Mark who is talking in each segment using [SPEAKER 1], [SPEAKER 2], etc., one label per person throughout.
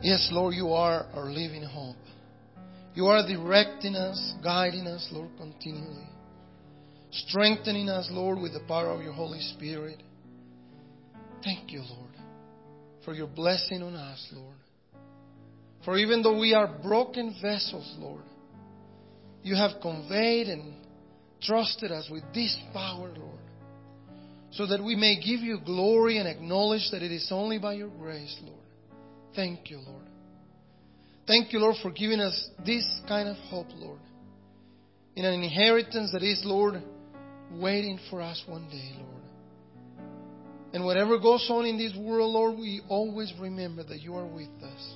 [SPEAKER 1] Yes, Lord, you are our living hope. You are directing us, guiding us, Lord, continually. Strengthening us, Lord, with the power of your Holy Spirit. Thank you, Lord, for your blessing on us, Lord. For even though we are broken vessels, Lord, you have conveyed and trusted us with this power, Lord, so that we may give you glory and acknowledge that it is only by your grace, Lord. Thank you, Lord. Thank you, Lord, for giving us this kind of hope, Lord, in an inheritance that is, Lord, waiting for us one day, Lord. And whatever goes on in this world, Lord, we always remember that you are with us.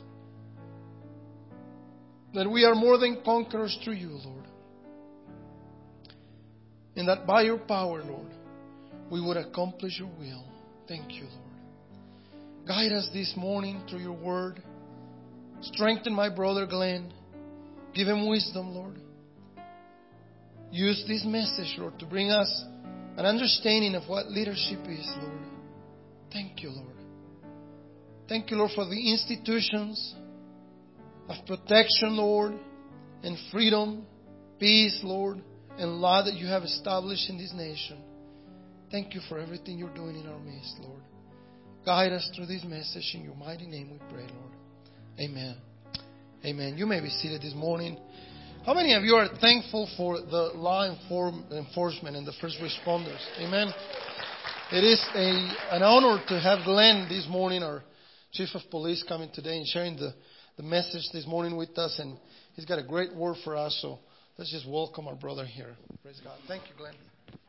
[SPEAKER 1] That we are more than conquerors through you, Lord. And that by your power, Lord, we would accomplish your will. Thank you, Lord. Guide us this morning through your word. Strengthen my brother Glenn. Give him wisdom, Lord. Use this message, Lord, to bring us an understanding of what leadership is, Lord. Thank you, Lord. Thank you, Lord, for the institutions of protection, Lord, and freedom, peace, Lord, and law that you have established in this nation. Thank you for everything you're doing in our midst, Lord. Guide us through this message. In your mighty name we pray, Lord. Amen. Amen. You may be seated this morning. How many of you are thankful for the law enforcement and the first responders? Amen. It is an honor to have Glenn this morning, our Chief of Police, coming today and sharing the message this morning with us. And he's got a great word for us. So let's just welcome our brother here. Praise God. Thank you, Glenn.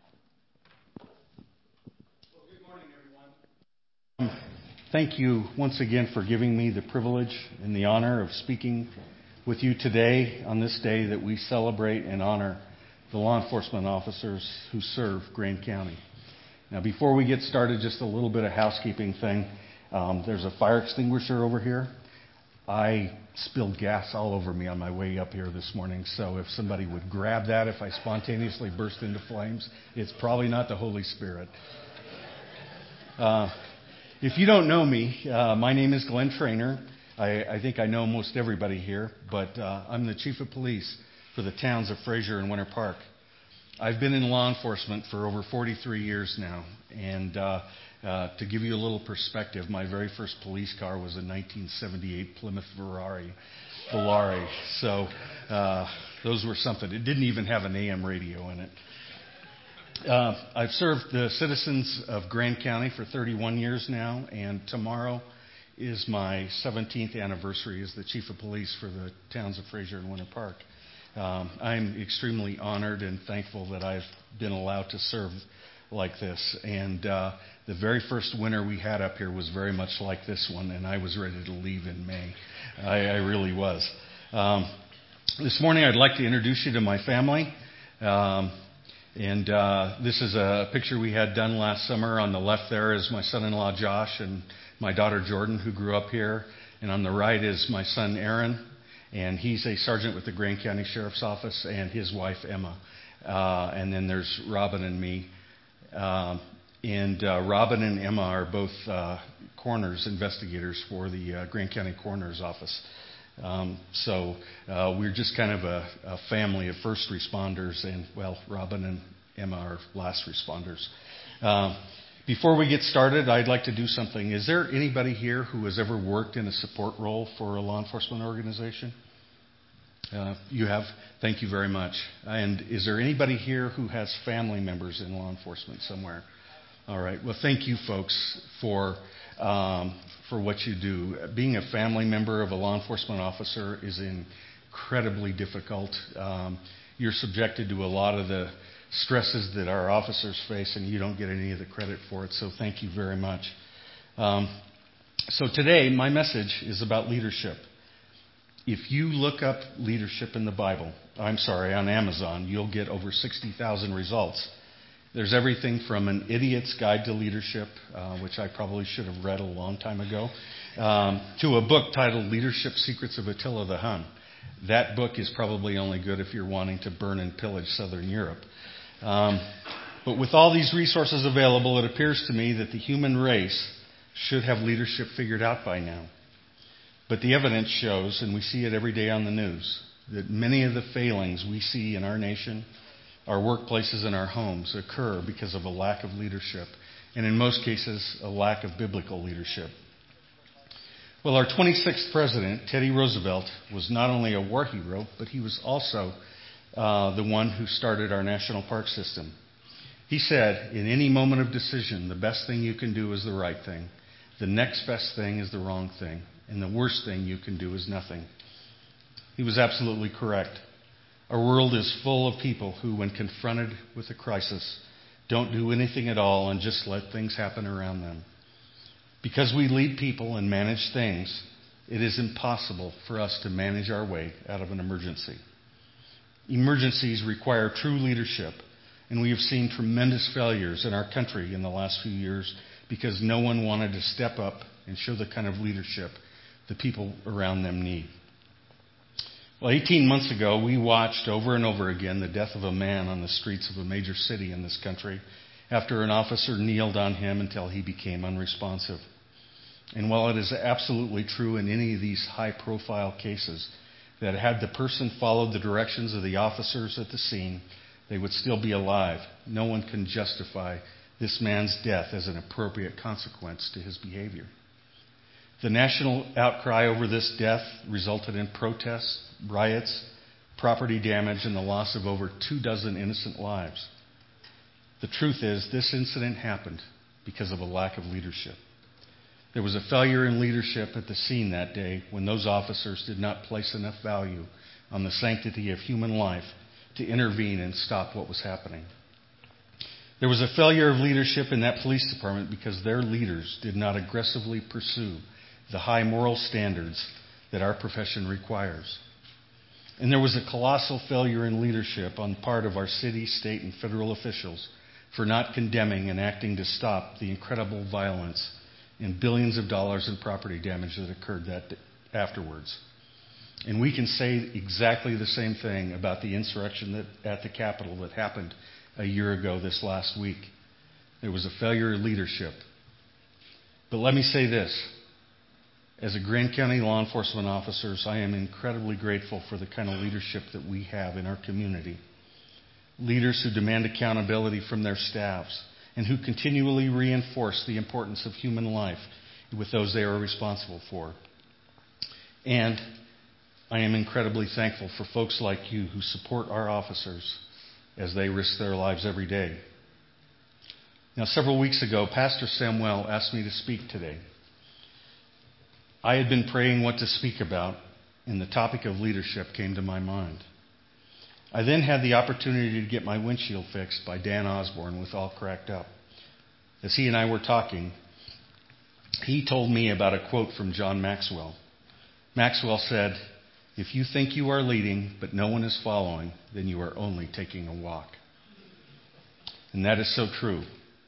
[SPEAKER 2] Well, good morning, everyone. Thank you once again for giving me the privilege and the honor of speaking with you today on this day that we celebrate and honor the law enforcement officers who serve Grand County. Now, before we get started, just a little bit of housekeeping thing. There's a fire extinguisher over here. I spilled gas all over me on my way up here this morning, so if somebody would grab that if I spontaneously burst into flames, it's probably not the Holy Spirit. If you don't know me, my name is Glenn Trainer. I think I know most everybody here, but I'm the Chief of Police for the towns of Fraser and Winter Park. I've been in law enforcement for over 43 years now, and to give you a little perspective, my very first police car was a 1978 Plymouth Volare. So those were something. It didn't even have an AM radio in it. I've served the citizens of Grand County for 31 years now, and tomorrow is my 17th anniversary as the Chief of Police for the towns of Fraser and Winter Park. I'm extremely honored and thankful that I've been allowed to serve like this. And the very first winter we had up here was very much like this one, and I was ready to leave in May. I really was. This morning I'd like to introduce you to my family. This is a picture we had done last summer. On the left there is my son-in-law Josh and my daughter Jordan, who grew up here. And on the right is my son Aaron, and he's a sergeant with the Grand County Sheriff's Office, and his wife Emma. And then there's Robin and me. Robin and Emma are both coroner's investigators for the Grand County Coroner's Office. So we're just kind of a family of first responders, and, well, Robin and Emma are last responders. Before we get started, I'd like to do something. Is there anybody here who has ever worked in a support role for a law enforcement organization? You have? Thank you very much. And is there anybody here who has family members in law enforcement somewhere? All right. Well, thank you, folks, for what you do. Being a family member of a law enforcement officer is incredibly difficult. You're subjected to a lot of the stresses that our officers face, and you don't get any of the credit for it, so thank you very much. So today, my message is about leadership. If you look up leadership in the Bible, on Amazon, you'll get over 60,000 results. There's everything from An Idiot's Guide to Leadership, which I probably should have read a long time ago, to a book titled Leadership Secrets of Attila the Hun. That book is probably only good if you're wanting to burn and pillage Southern Europe. But with all these resources available, it appears to me that the human race should have leadership figured out by now. But the evidence shows, and we see it every day on the news, that many of the failings we see in our nation, our workplaces, and our homes occur because of a lack of leadership, and in most cases, a lack of biblical leadership. Well, our 26th president, Teddy Roosevelt, was not only a war hero, but he was also the one who started our national park system. He said, in any moment of decision, the best thing you can do is the right thing. The next best thing is the wrong thing. And the worst thing you can do is nothing. He was absolutely correct. Our world is full of people who, when confronted with a crisis, don't do anything at all and just let things happen around them. Because we lead people and manage things, it is impossible for us to manage our way out of an emergency. Emergencies require true leadership, and we have seen tremendous failures in our country in the last few years because no one wanted to step up and show the kind of leadership the people around them need. Well, 18 months ago, we watched over and over again the death of a man on the streets of a major city in this country after an officer kneeled on him until he became unresponsive. And while it is absolutely true in any of these high-profile cases that had the person followed the directions of the officers at the scene, they would still be alive, no one can justify this man's death as an appropriate consequence to his behavior. The national outcry over this death resulted in protests, riots, property damage, and the loss of over 24 innocent lives. The truth is, this incident happened because of a lack of leadership. There was a failure in leadership at the scene that day when those officers did not place enough value on the sanctity of human life to intervene and stop what was happening. There was a failure of leadership in that police department because their leaders did not aggressively pursue the high moral standards that our profession requires. And there was a colossal failure in leadership on the part of our city, state, and federal officials for not condemning and acting to stop the incredible violence and billions of dollars in property damage that occurred afterwards. And we can say exactly the same thing about the insurrection at the Capitol that happened a year ago this last week. There was a failure of leadership. But let me say this. As a Grand County law enforcement officers, I am incredibly grateful for the kind of leadership that we have in our community. Leaders who demand accountability from their staffs and who continually reinforce the importance of human life with those they are responsible for. And I am incredibly thankful for folks like you who support our officers as they risk their lives every day. Now, several weeks ago, Pastor Samuel asked me to speak today. I had been praying what to speak about, and the topic of leadership came to my mind. I then had the opportunity to get my windshield fixed by Dan Osborne with All Cracked Up. As he and I were talking, he told me about a quote from John Maxwell. Maxwell said, "If you think you are leading but no one is following, then you are only taking a walk." And that is so true.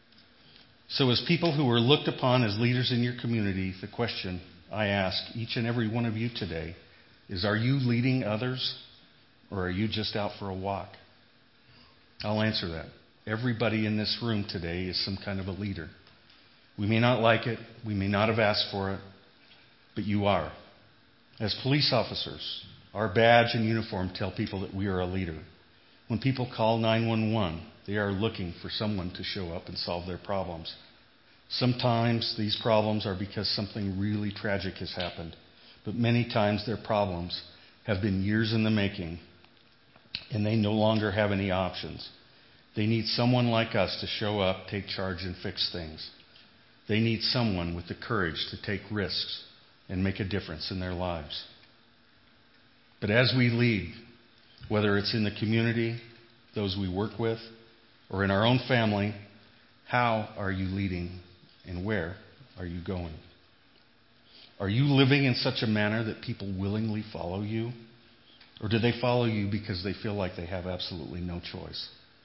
[SPEAKER 2] So as people who are looked upon as leaders in your community, the question I ask each and every one of you today is, are you leading others or are you just out for a walk? I'll answer that. Everybody in this room today is some kind of a leader. We may not like it. We may not have asked for it, but you are. As police officers, our badge and uniform tell people that we are a leader. When people call 911, they are looking for someone to show up and solve their problems. Sometimes these problems are because something really tragic has happened, but many times their problems have been years in the making, and they no longer have any options. They need someone like us to show up, take charge, and fix things. They need someone with the courage to take risks and make a difference in their lives. But as we lead, whether it's in the community, those we work with, or in our own family, how are you leading and where are you going? Are you living in such a manner that people willingly follow you? Or do they follow you because they feel like they have absolutely no choice?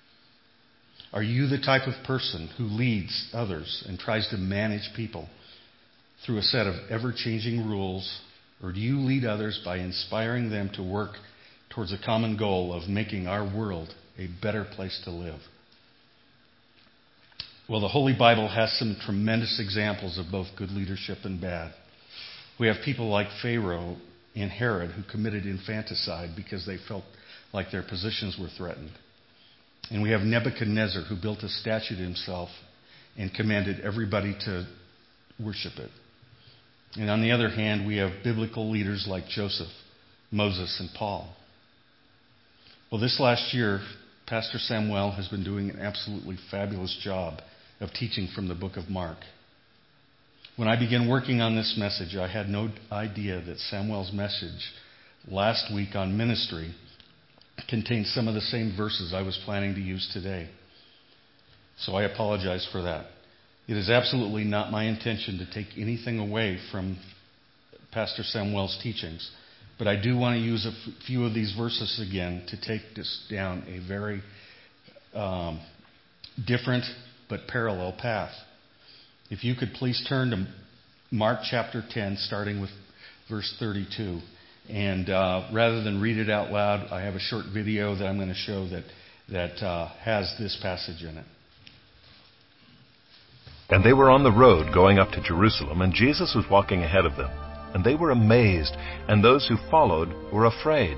[SPEAKER 2] Are you the type of person who leads others and tries to manage people through a set of ever-changing rules? Or do you lead others by inspiring them to work towards a common goal of making our world a better place to live? Well, the Holy Bible has some tremendous examples of both good leadership and bad. We have people like Pharaoh and Herod who committed infanticide because they felt like their positions were threatened. And we have Nebuchadnezzar who built a statue to himself and commanded everybody to worship it. And on the other hand, we have biblical leaders like Joseph, Moses, and Paul. Well, this last year, Pastor Samuel has been doing an absolutely fabulous job of teaching from the book of Mark. When I began working on this message, I had no idea that Samuel's message last week on ministry contained some of the same verses I was planning to use today. So I apologize for that. It is absolutely not my intention to take anything away from Pastor Samuel's teachings, but I do want to use a few of these verses again to take this down a very different but parallel path. If you could please turn to Mark chapter 10, starting with verse 32. And rather than read it out loud, I have a short video that I'm going to show that has this passage in it.
[SPEAKER 3] And they were on the road going up to Jerusalem, and Jesus was walking ahead of them. And they were amazed, and those who followed were afraid.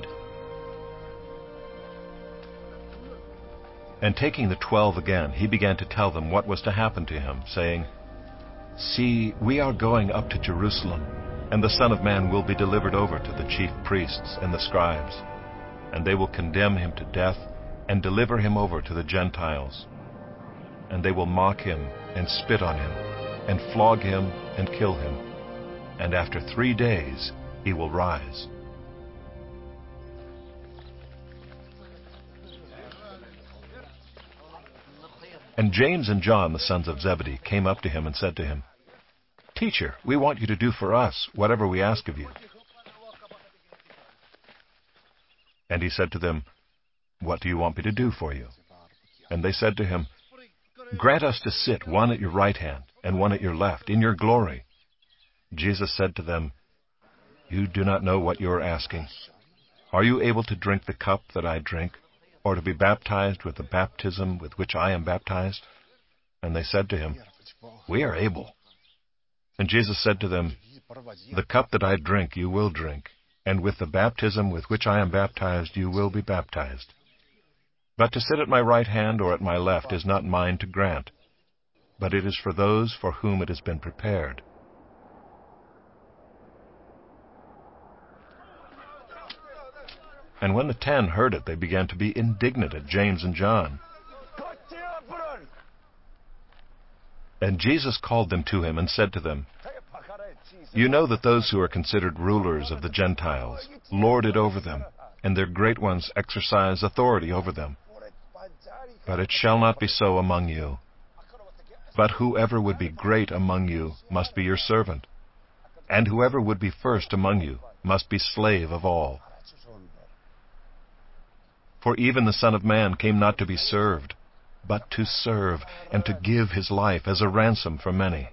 [SPEAKER 3] And taking the 12 again, he began to tell them what was to happen to him, saying, "See, we are going up to Jerusalem, and the Son of Man will be delivered over to the chief priests and the scribes, and they will condemn him to death and deliver him over to the Gentiles. And they will mock him and spit on him and flog him and kill him. And after 3 days he will rise." And James and John, the sons of Zebedee, came up to him and said to him, "Teacher, we want you to do for us whatever we ask of you." And he said to them, "What do you want me to do for you?" And they said to him, "Grant us to sit one at your right hand and one at your left in your glory." Jesus said to them, "You do not know what you are asking. Are you able to drink the cup that I drink, or to be baptized with the baptism with which I am baptized?" And they said to him, "We are able." And Jesus said to them, "The cup that I drink you will drink, and with the baptism with which I am baptized you will be baptized. But to sit at my right hand or at my left is not mine to grant, but it is for those for whom it has been prepared." And when the 10 heard it, they began to be indignant at James and John. And Jesus called them to him and said to them, "You know that those who are considered rulers of the Gentiles lord it over them, and their great ones exercise authority over them. But it shall not be so among you. But whoever would be great among you must be your servant, and whoever would be first among you must be slave of all. For even the Son of Man came not to be served, but to serve, and to give his life as a ransom for many."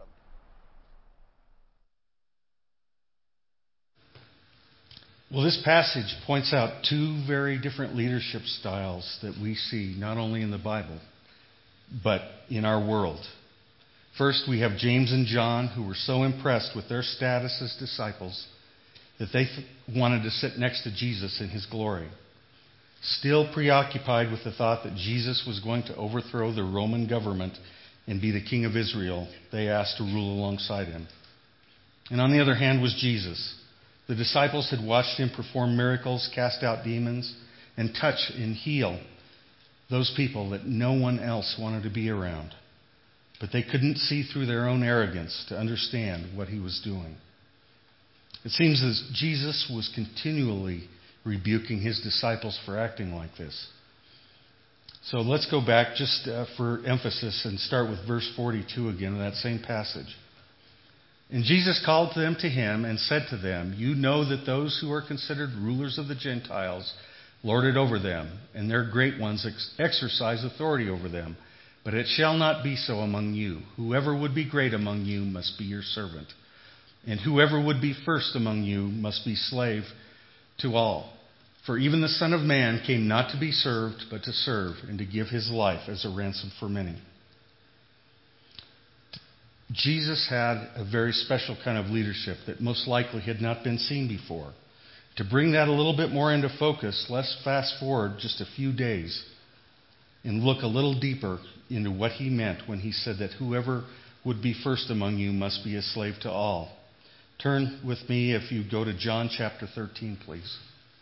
[SPEAKER 2] Well, this passage points out two very different leadership styles that we see not only in the Bible, but in our world. First, we have James and John, who were so impressed with their status as disciples that they wanted to sit next to Jesus in his glory. Still preoccupied with the thought that Jesus was going to overthrow the Roman government and be the king of Israel, they asked to rule alongside him. And on the other hand was Jesus. The disciples had watched him perform miracles, cast out demons, and touch and heal those people that no one else wanted to be around. But they couldn't see through their own arrogance to understand what he was doing. It seems as Jesus was continually rebuking his disciples for acting like this. So let's go back just for emphasis and start with verse 42 again in that same passage. "And Jesus called them to him and said to them, 'You know that those who are considered rulers of the Gentiles lord it over them, and their great ones exercise authority over them. But it shall not be so among you. Whoever would be great among you must be your servant. And whoever would be first among you must be slave to all. For even the Son of Man came not to be served, but to serve, and to give his life as a ransom for many.'" Jesus had a very special kind of leadership that most likely had not been seen before. To bring that a little bit more into focus, let's fast forward just a few days and look a little deeper into what he meant when he said that whoever would be first among you must be a slave to all. Turn with me, if you go to John chapter 13, please.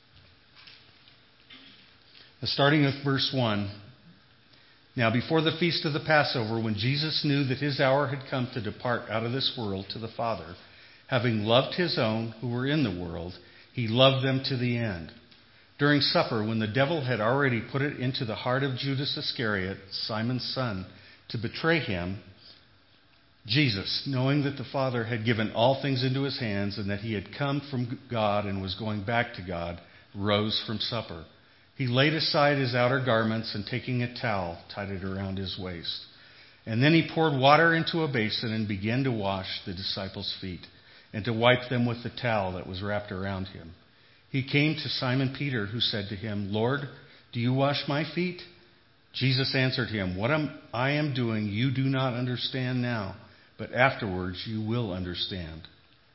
[SPEAKER 2] Starting with verse 1. Now, before the feast of the Passover, when Jesus knew that his hour had come to depart out of this world to the Father, having loved his own who were in the world, he loved them to the end. During supper, when the devil had already put it into the heart of Judas Iscariot, Simon's son, to betray him, Jesus, knowing that the Father had given all things into his hands and that he had come from God and was going back to God, rose from supper. He laid aside his outer garments and taking a towel, tied it around his waist. And then he poured water into a basin and began to wash the disciples' feet and to wipe them with the towel that was wrapped around him. He came to Simon Peter, who said to him, Lord, do you wash my feet? Jesus answered him, What I am doing you do not understand now, but afterwards you will understand.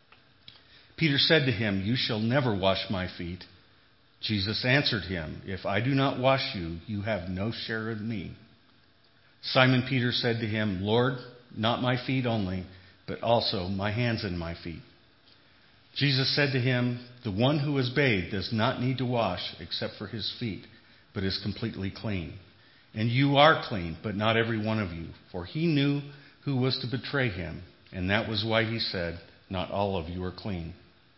[SPEAKER 2] Peter said to him, You shall never wash my feet. Jesus answered him, If I do not wash you, you have no share in me. Simon Peter said to him, Lord, not my feet only, but also my hands and my feet. Jesus said to him, The one who is bathed does not need to wash except for his feet, but is completely clean. And you are clean, but not every one of you. For he knew who was to betray him, and that was why he said, Not all of you are clean.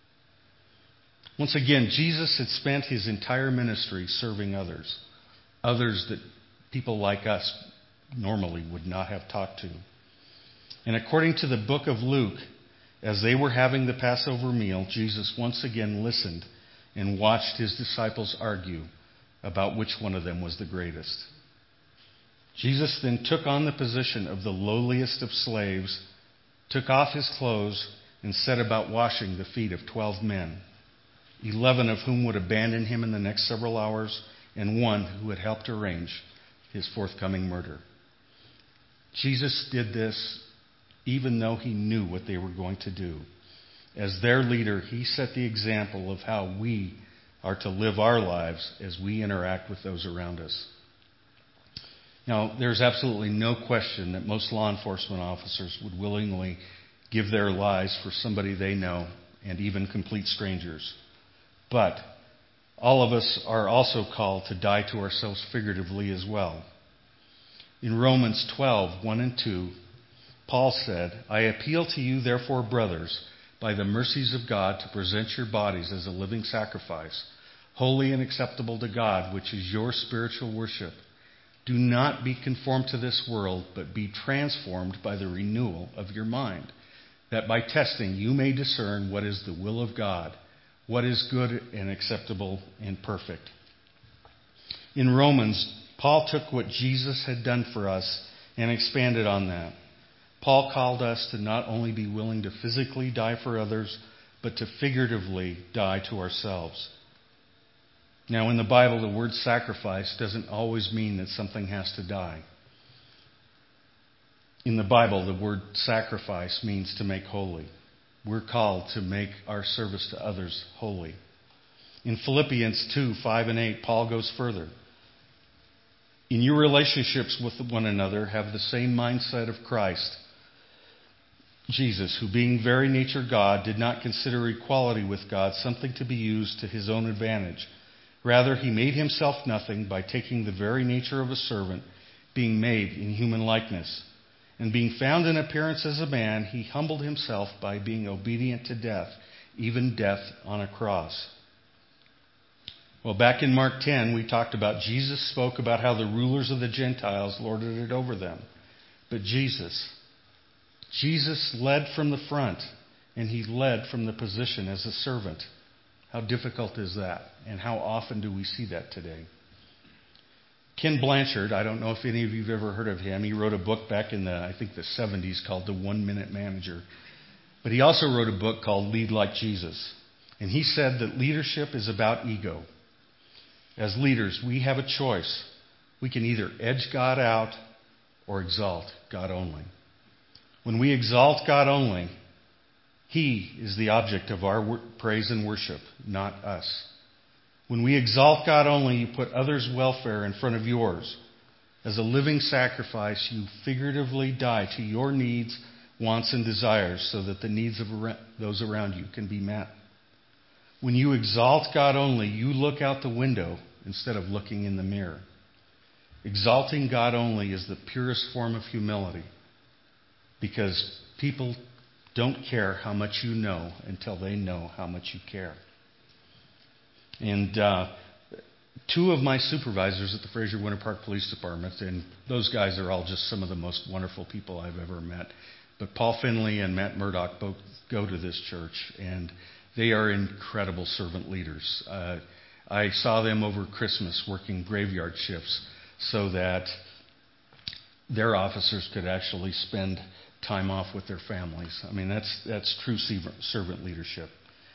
[SPEAKER 2] Once again, Jesus had spent his entire ministry serving others that people like us normally would not have talked to. And according to the book of Luke, as they were having the Passover meal, Jesus once again listened and watched his disciples argue about which one of them was the greatest. Jesus then took on the position of the lowliest of slaves, took off his clothes, and set about washing the feet of 12 men, 11 of whom would abandon him in the next several hours, and one who had helped arrange his forthcoming murder. Jesus did this even though he knew what they were going to do. As their leader, he set the example of how we are to live our lives as we interact with those around us. Now, there's absolutely no question that most law enforcement officers would willingly give their lives for somebody they know, and even complete strangers. But all of us are also called to die to ourselves figuratively as well. In Romans 12, 1 and 2, Paul said, I appeal to you, therefore, brothers, by the mercies of God, to present your bodies as a living sacrifice, holy and acceptable to God, which is your spiritual worship. Do not be conformed to this world, but be transformed by the renewal of your mind, that by testing you may discern what is the will of God, what is good and acceptable and perfect. In Romans, Paul took what Jesus had done for us and expanded on that. Paul called us to not only be willing to physically die for others, but to figuratively die to ourselves. Now, in the Bible, the word sacrifice doesn't always mean that something has to die. In the Bible, the word sacrifice means to make holy. We're called to make our service to others holy. In Philippians 2, 5 and 8, Paul goes further. In your relationships with one another, have the same mindset of Christ Jesus, who being very nature God, did not consider equality with God something to be used to his own advantage. Rather, he made himself nothing by taking the very nature of a servant, being made in human likeness. And being found in appearance as a man, he humbled himself by being obedient to death, even death on a cross. Well, back in Mark 10, we talked about Jesus spoke about how the rulers of the Gentiles lorded it over them. But Jesus led from the front, and he led from the position as a servant. How difficult is that? And how often do we see that today? Ken Blanchard, I don't know if any of you have ever heard of him. He wrote a book back in the 70s called The 1 Minute Manager. But he also wrote a book called Lead Like Jesus. And he said that leadership is about ego. As leaders, we have a choice. We can either edge God out or exalt God only. When we exalt God only, He is the object of our praise and worship, not us. When we exalt God only, you put others' welfare in front of yours. As a living sacrifice, you figuratively die to your needs, wants, and desires so that the needs of those around you can be met. When you exalt God only, you look out the window instead of looking in the mirror. Exalting God only is the purest form of humility, because people don't care how much you know until they know how much you care. And two of my supervisors at the Fraser Winter Park Police Department, and those guys are all just some of the most wonderful people I've ever met, but Paul Finley and Matt Murdoch both go to this church, and they are incredible servant leaders. I saw them over Christmas working graveyard shifts so that their officers could actually spend time off with their families. I mean, that's true servant leadership.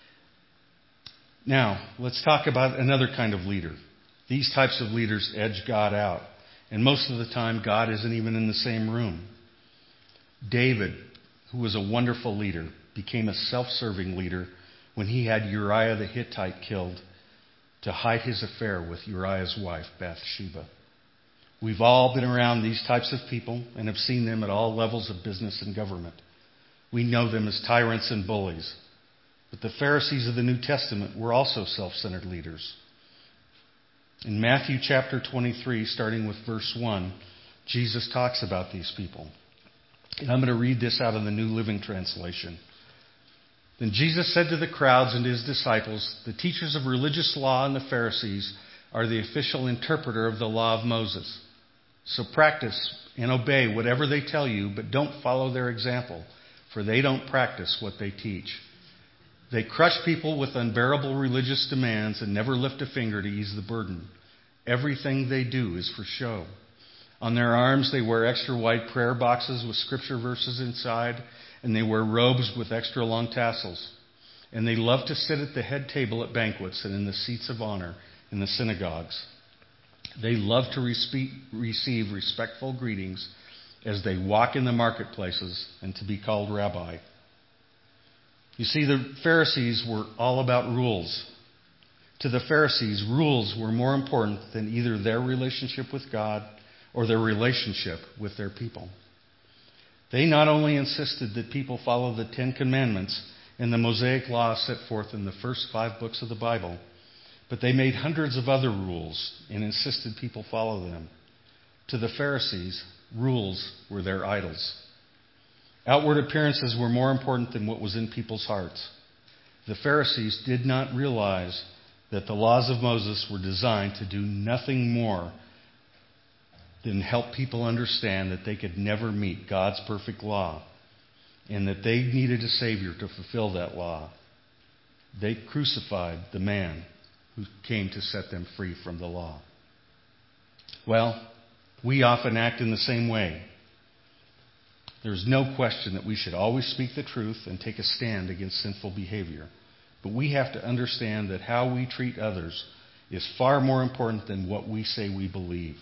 [SPEAKER 2] Now, let's talk about another kind of leader. These types of leaders edge God out. And most of the time, God isn't even in the same room. David, who was a wonderful leader, became a self-serving leader when he had Uriah the Hittite killed to hide his affair with Uriah's wife, Bathsheba. We've all been around these types of people and have seen them at all levels of business and government. We know them as tyrants and bullies. But the Pharisees of the New Testament were also self-centered leaders. In Matthew chapter 23, starting with verse 1, Jesus talks about these people. And I'm going to read this out of the New Living Translation. Then Jesus said to the crowds and to his disciples, "The teachers of religious law and the Pharisees are the official interpreter of the law of Moses. So practice and obey whatever they tell you, but don't follow their example, for they don't practice what they teach. They crush people with unbearable religious demands and never lift a finger to ease the burden. Everything they do is for show. On their arms they wear extra wide prayer boxes with scripture verses inside, and they wear robes with extra long tassels. And they love to sit at the head table at banquets and in the seats of honor in the synagogues. They love to receive respectful greetings as they walk in the marketplaces and to be called rabbi." You see, the Pharisees were all about rules. To the Pharisees, rules were more important than either their relationship with God or their relationship with their people. They not only insisted that people follow the Ten Commandments and the Mosaic Law set forth in the first 5 books of the Bible, but they made hundreds of other rules and insisted people follow them. To the Pharisees, rules were their idols. Outward appearances were more important than what was in people's hearts. The Pharisees did not realize that the laws of Moses were designed to do nothing more than help people understand that they could never meet God's perfect law and that they needed a Savior to fulfill that law. They crucified the man who came to set them free from the law. Well, we often act in the same way. There's no question that we should always speak the truth and take a stand against sinful behavior. But we have to understand that how we treat others is far more important than what we say we believe.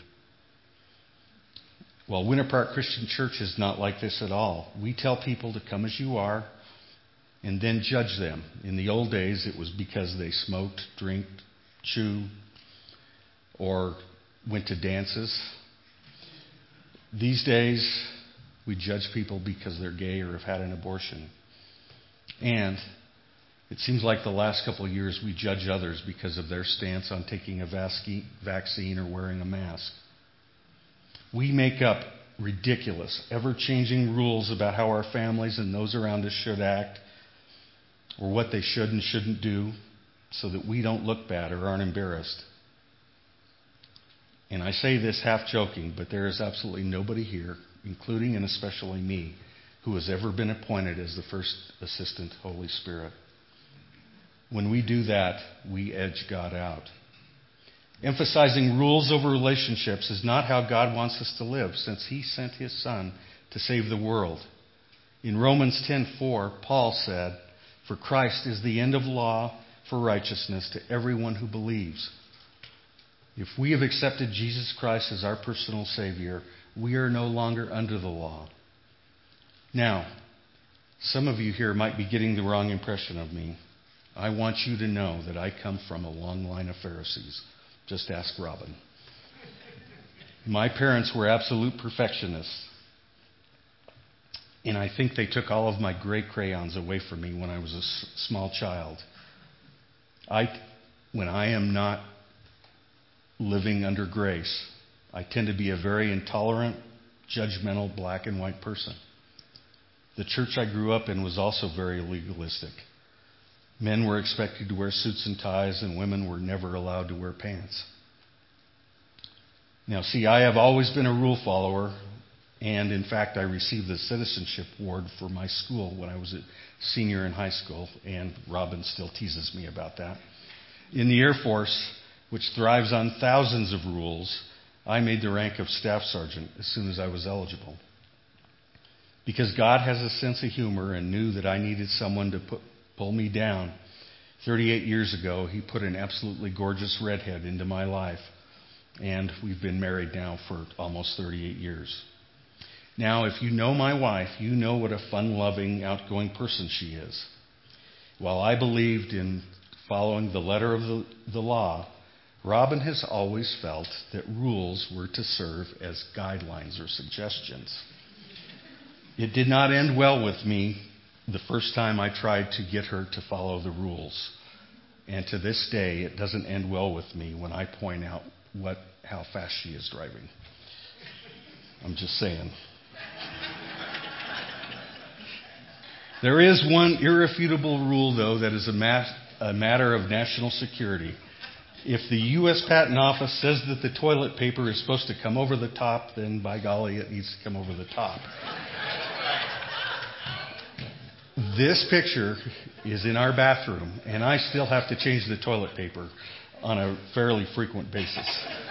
[SPEAKER 2] Well, Winter Park Christian Church is not like this at all. We tell people to come as you are and then judge them. In the old days, it was because they smoked, drank, chewed, or went to dances. These days, we judge people because they're gay or have had an abortion. And it seems like the last couple of years we judge others because of their stance on taking a vaccine or wearing a mask. We make up ridiculous, ever-changing rules about how our families and those around us should act, or what they should and shouldn't do, so that we don't look bad or aren't embarrassed. And I say this half joking, but there is absolutely nobody here, including and especially me, who has ever been appointed as the first assistant Holy Spirit. When we do that, we edge God out. Emphasizing rules over relationships is not how God wants us to live, since He sent His Son to save the world. In Romans 10:4, Paul said, "For Christ is the end of law for righteousness to everyone who believes." If we have accepted Jesus Christ as our personal Savior, we are no longer under the law. Now, some of you here might be getting the wrong impression of me. I want you to know that I come from a long line of Pharisees. Just ask Robin. My parents were absolute perfectionists. And I think they took all of my gray crayons away from me when I was a small child. When I am not living under grace, I tend to be a very intolerant, judgmental, black and white person. The church I grew up in was also very legalistic. Men were expected to wear suits and ties, and women were never allowed to wear pants. Now, see, I have always been a rule follower, and in fact, I received the citizenship award for my school when I was a senior in high school, and Robin still teases me about that. In the Air Force, which thrives on thousands of rules, I made the rank of staff sergeant as soon as I was eligible. Because God has a sense of humor and knew that I needed someone to pull me down, 38 years ago, He put an absolutely gorgeous redhead into my life. And we've been married now for almost 38 years. Now, if you know my wife, you know what a fun-loving, outgoing person she is. While I believed in following the letter of the law, Robin has always felt that rules were to serve as guidelines or suggestions. It did not end well with me the first time I tried to get her to follow the rules. And to this day, it doesn't end well with me when I point out how fast she is driving. I'm just saying. There is one irrefutable rule, though, that is a matter of national security. If the U.S. Patent Office says that the toilet paper is supposed to come over the top, then by golly, it needs to come over the top. This picture is in our bathroom, and I still have to change the toilet paper on a fairly frequent basis.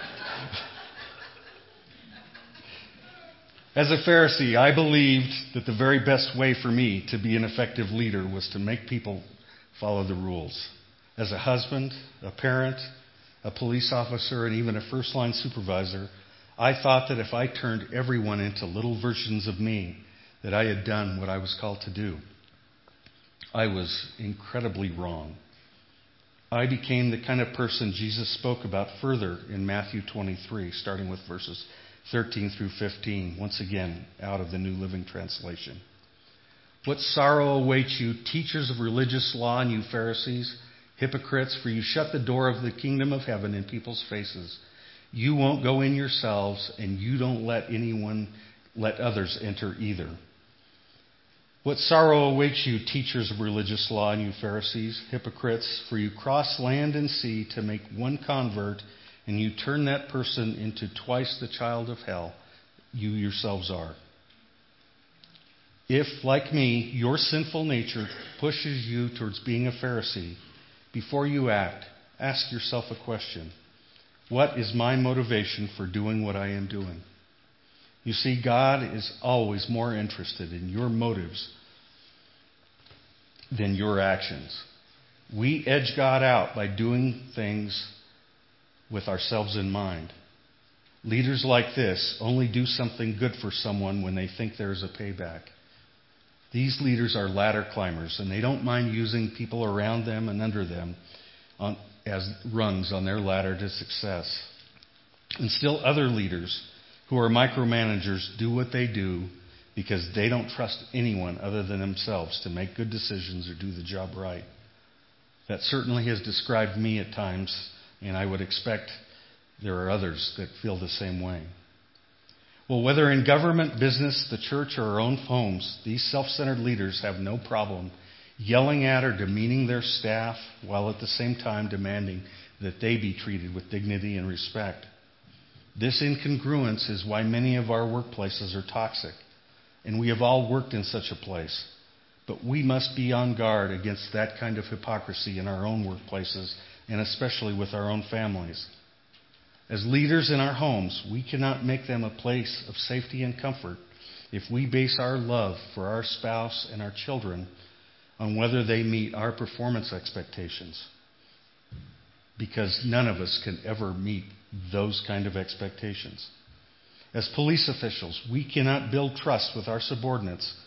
[SPEAKER 2] As a Pharisee, I believed that the very best way for me to be an effective leader was to make people follow the rules. As a husband, a parent, a police officer, and even a first-line supervisor, I thought that if I turned everyone into little versions of me, that I had done what I was called to do. I was incredibly wrong. I became the kind of person Jesus spoke about further in Matthew 23, starting with verses 13 through 15, once again out of the New Living Translation. What sorrow awaits you, teachers of religious law, and you Pharisees, hypocrites, for you shut the door of the kingdom of heaven in people's faces. You won't go in yourselves, and you don't let others enter either. What sorrow awaits you, teachers of religious law, and you Pharisees, hypocrites, for you cross land and sea to make one convert, and you turn that person into twice the child of hell you yourselves are. If, like me, your sinful nature pushes you towards being a Pharisee, before you act, ask yourself a question. What is my motivation for doing what I am doing? You see, God is always more interested in your motives than your actions. We edge God out by doing things with ourselves in mind. Leaders like this only do something good for someone when they think there's a payback. These leaders are ladder climbers, and they don't mind using people around them and under them as rungs on their ladder to success. And still other leaders who are micromanagers do what they do because they don't trust anyone other than themselves to make good decisions or do the job right. That certainly has described me at times, and I would expect there are others that feel the same way. Well, whether in government, business, the church, or our own homes, these self-centered leaders have no problem yelling at or demeaning their staff while at the same time demanding that they be treated with dignity and respect. This incongruence is why many of our workplaces are toxic, and we have all worked in such a place. But we must be on guard against that kind of hypocrisy in our own workplaces, and especially with our own families. As leaders in our homes, we cannot make them a place of safety and comfort if we base our love for our spouse and our children on whether they meet our performance expectations. Because none of us can ever meet those kind of expectations. As police officials, we cannot build trust with our subordinates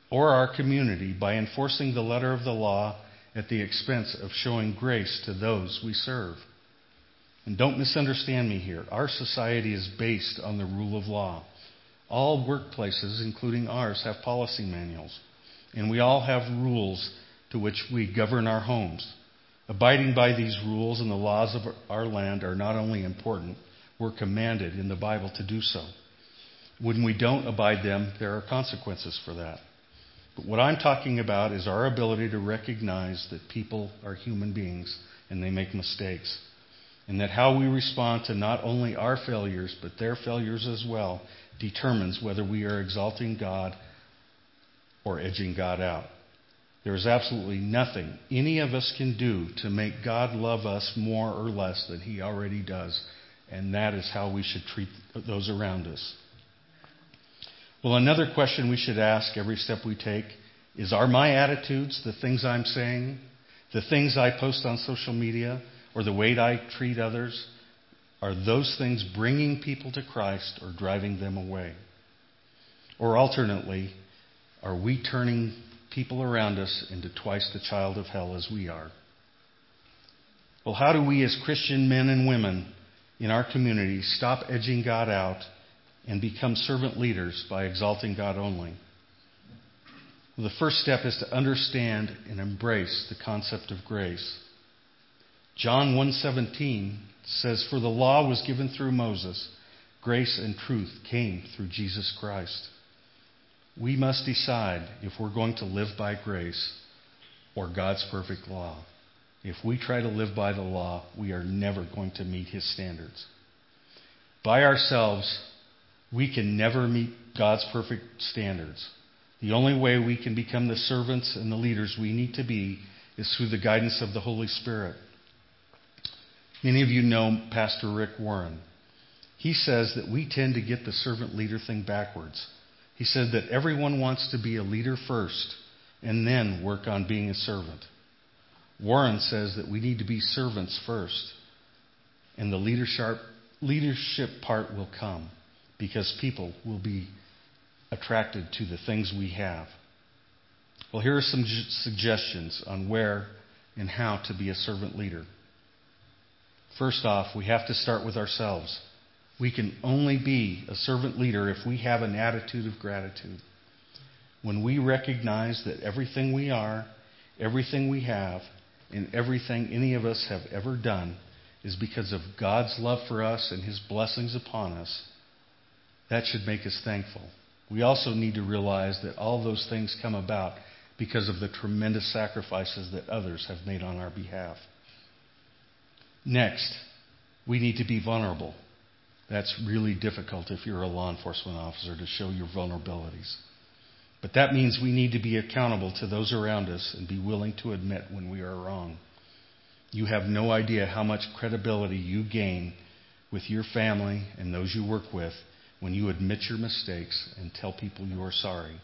[SPEAKER 2] or our community by enforcing the letter of the law at the expense of showing grace to those we serve. And don't misunderstand me here. Our society is based on the rule of law. All workplaces, including ours, have policy manuals. And we all have rules to which we govern our homes. Abiding by these rules and the laws of our land are not only important, we're commanded in the Bible to do so. When we don't abide them, there are consequences for that. But what I'm talking about is our ability to recognize that people are human beings and they make mistakes. And that how we respond to not only our failures, but their failures as well, determines whether we are exalting God or edging God out. There is absolutely nothing any of us can do to make God love us more or less than He already does. And that is how we should treat those around us. Well, another question we should ask every step we take is, are my attitudes, the things I'm saying, the things I post on social media, or the way I treat others, are those things bringing people to Christ or driving them away? Or alternately, are we turning people around us into twice the child of hell as we are? Well, how do we as Christian men and women in our community stop edging God out and become servant leaders by exalting God only? Well, the first step is to understand and embrace the concept of grace. John 1:17 says, "For the law was given through Moses, grace and truth came through Jesus Christ." We must decide if we're going to live by grace or God's perfect law. If we try to live by the law, we are never going to meet His standards. By ourselves, we can never meet God's perfect standards. The only way we can become the servants and the leaders we need to be is through the guidance of the Holy Spirit. Many of you know Pastor Rick Warren. He says that we tend to get the servant leader thing backwards. He said that everyone wants to be a leader first and then work on being a servant. Warren says that we need to be servants first, and the leadership part will come because people will be attracted to the things we have. Well, here are some suggestions on where and how to be a servant leader. First off, we have to start with ourselves. We can only be a servant leader if we have an attitude of gratitude. When we recognize that everything we are, everything we have, and everything any of us have ever done is because of God's love for us and His blessings upon us, that should make us thankful. We also need to realize that all those things come about because of the tremendous sacrifices that others have made on our behalf. Next, we need to be vulnerable. That's really difficult if you're a law enforcement officer to show your vulnerabilities. But that means we need to be accountable to those around us and be willing to admit when we are wrong. You have no idea how much credibility you gain with your family and those you work with when you admit your mistakes and tell people you are sorry.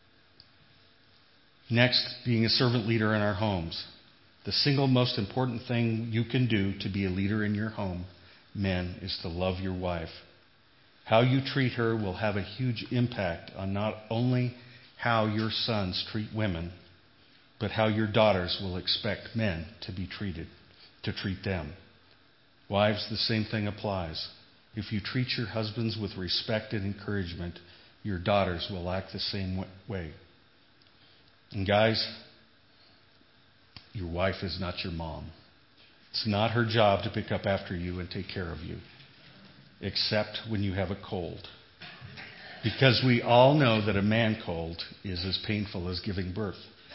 [SPEAKER 2] Next, being a servant leader in our homes. The single most important thing you can do to be a leader in your home, men, is to love your wife. How you treat her will have a huge impact on not only how your sons treat women, but how your daughters will expect men to treat them. Wives, the same thing applies. If you treat your husbands with respect and encouragement, your daughters will act the same way. And guys, your wife is not your mom. It's not her job to pick up after you and take care of you, except when you have a cold. Because we all know that a man cold is as painful as giving birth.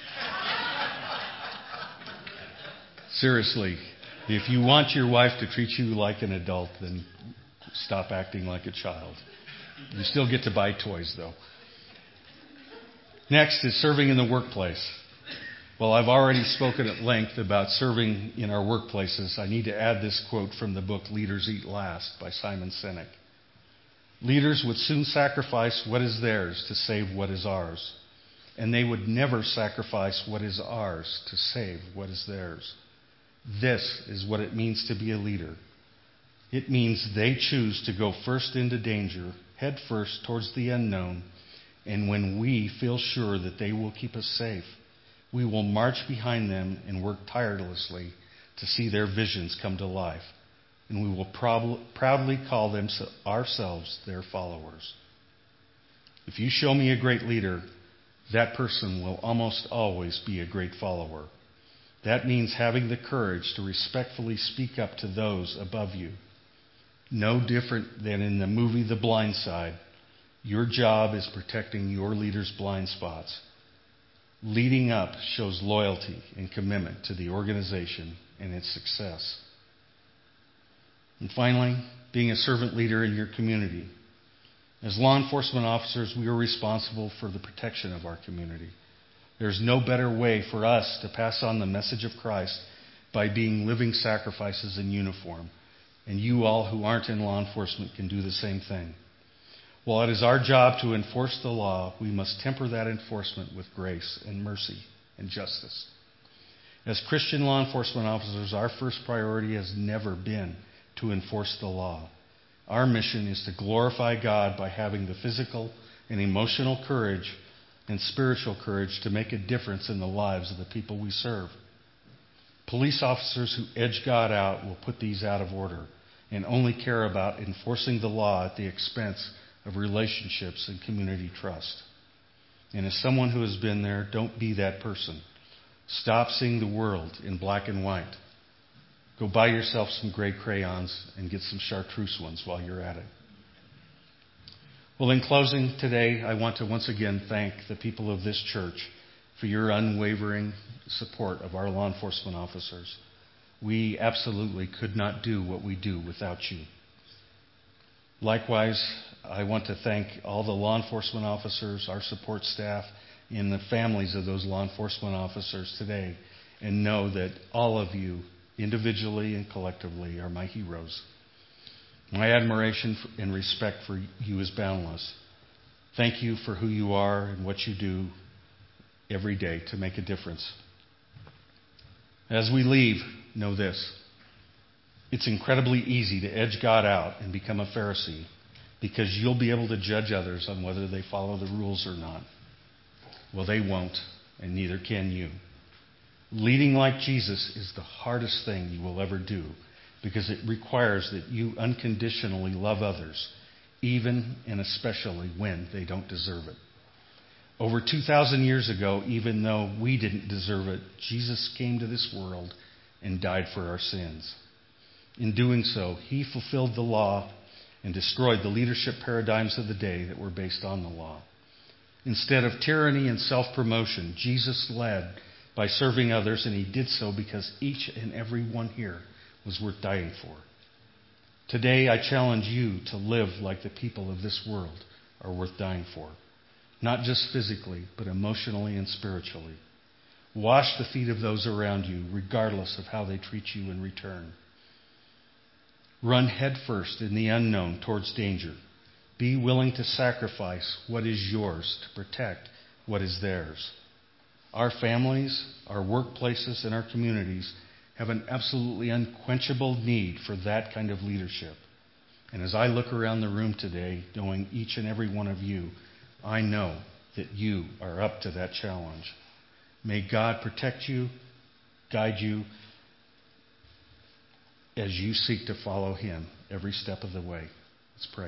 [SPEAKER 2] Seriously, if you want your wife to treat you like an adult, then stop acting like a child. You still get to buy toys, though. Next is serving in the workplace. Well, I've already spoken at length about serving in our workplaces. I need to add this quote from the book Leaders Eat Last by Simon Sinek. Leaders would soon sacrifice what is theirs to save what is ours, and they would never sacrifice what is ours to save what is theirs. This is what it means to be a leader. It means they choose to go first into danger, head first towards the unknown, And when we feel sure that they will keep us safe, we will march behind them and work tirelessly to see their visions come to life. And we will proudly call them ourselves their followers. If you show me a great leader, that person will almost always be a great follower. That means having the courage to respectfully speak up to those above you. No different than in the movie The Blind Side, your job is protecting your leader's blind spots. Leading up shows loyalty and commitment to the organization and its success. And finally, being a servant leader in your community. As law enforcement officers, we are responsible for the protection of our community. There's no better way for us to pass on the message of Christ by being living sacrifices in uniform. And you all who aren't in law enforcement can do the same thing. While it is our job to enforce the law, we must temper that enforcement with grace and mercy and justice. As Christian law enforcement officers, our first priority has never been to enforce the law. Our mission is to glorify God by having the physical and emotional courage and spiritual courage to make a difference in the lives of the people we serve. Police officers who edge God out will put these out of order and only care about enforcing the law at the expense of relationships and community trust. And as someone who has been there, don't be that person. Stop seeing the world in black and white. Go buy yourself some gray crayons and get some chartreuse ones while you're at it. Well, in closing today, I want to once again thank the people of this church for your unwavering support of our law enforcement officers. We absolutely could not do what we do without you. Likewise, I want to thank all the law enforcement officers, our support staff, and the families of those law enforcement officers today, and know that all of you, individually and collectively, are my heroes. My admiration and respect for you is boundless. Thank you for who you are and what you do every day to make a difference. As we leave, know this. It's incredibly easy to edge God out and become a Pharisee because you'll be able to judge others on whether they follow the rules or not. Well, they won't, and neither can you. Leading like Jesus is the hardest thing you will ever do because it requires that you unconditionally love others, even and especially when they don't deserve it. Over 2,000 years ago, even though we didn't deserve it, Jesus came to this world and died for our sins. In doing so, he fulfilled the law and destroyed the leadership paradigms of the day that were based on the law. Instead of tyranny and self-promotion, Jesus led by serving others, and he did so because each and every one here was worth dying for. Today, I challenge you to live like the people of this world are worth dying for. Not just physically, but emotionally and spiritually. Wash the feet of those around you, regardless of how they treat you in return. Run headfirst in the unknown towards danger. Be willing to sacrifice what is yours to protect what is theirs. Our families, our workplaces, and our communities have an absolutely unquenchable need for that kind of leadership. And as I look around the room today, knowing each and every one of you, I know that you are up to that challenge. May God protect you, guide you, as you seek to follow him every step of the way. Let's pray.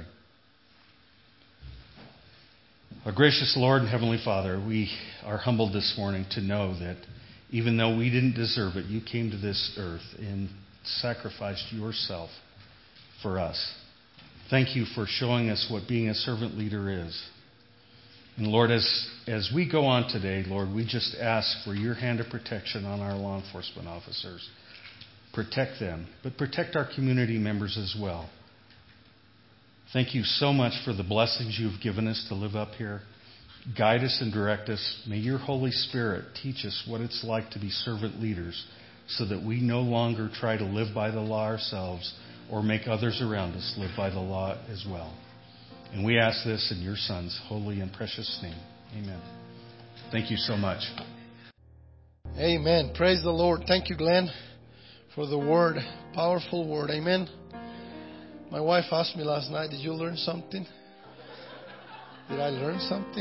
[SPEAKER 2] Our gracious Lord and Heavenly Father, we are humbled this morning to know that even though we didn't deserve it, you came to this earth and sacrificed yourself for us. Thank you for showing us what being a servant leader is. And Lord, as we go on today, Lord, we just ask for your hand of protection on our law enforcement officers. Protect them, but protect our community members as well. Thank you so much for the blessings you've given us to live up here. Guide us and direct us. May your Holy Spirit teach us what it's like to be servant leaders so that we no longer try to live by the law ourselves or make others around us live by the law as well. And we ask this in your Son's holy and precious name. Amen. Thank you so much.
[SPEAKER 1] Amen. Praise the Lord. Thank you, Glenn, for the word. Powerful word. Amen. My wife asked me last night, did you learn something? Did I learn something?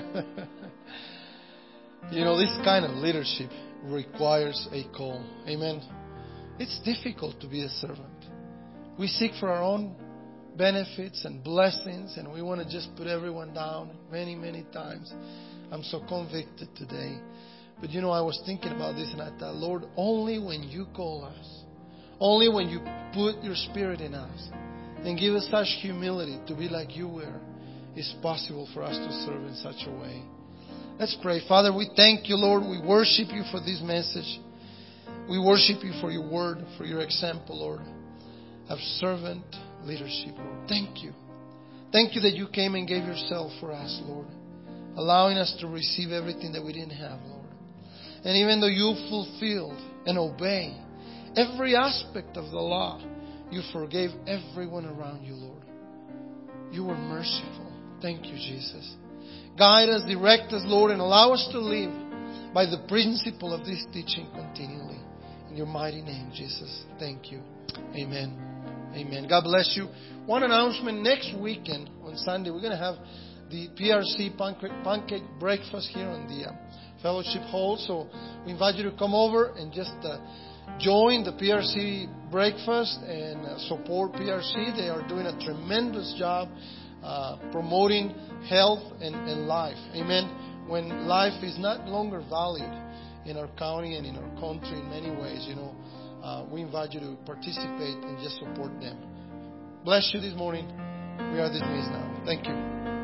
[SPEAKER 1] You know, this kind of leadership requires a call. Amen. It's difficult to be a servant. We seek for our own benefits and blessings, and we want to just put everyone down many, many times. I'm so convicted today. But you know, I was thinking about this, and I thought, Lord, only when you call us, only when you put your Spirit in us and give us such humility to be like you were, is possible for us to serve in such a way. Let's pray. Father, we thank you, Lord. We worship you for this message. We worship you for your word, for your example, Lord, of servant leadership, Lord. Thank you. Thank you that you came and gave yourself for us, Lord, allowing us to receive everything that we didn't have, Lord. And even though you fulfilled and obeyed every aspect of the law, you forgave everyone around you, Lord. You were merciful. Thank you, Jesus. Guide us, direct us, Lord, and allow us to live by the principle of this teaching continually. In your mighty name, Jesus. Thank you. Amen. Amen. God bless you. One announcement. Next weekend, on Sunday, we're going to have the PRC pancake breakfast here on the fellowship hall. So we invite you to come over and just join the PRC breakfast and support PRC. They are doing a tremendous job promoting health and life. Amen. When life is not longer valued in our county and in our country in many ways, you know, we invite you to participate and just support them. Bless you this morning. We are dismissed now. Thank you.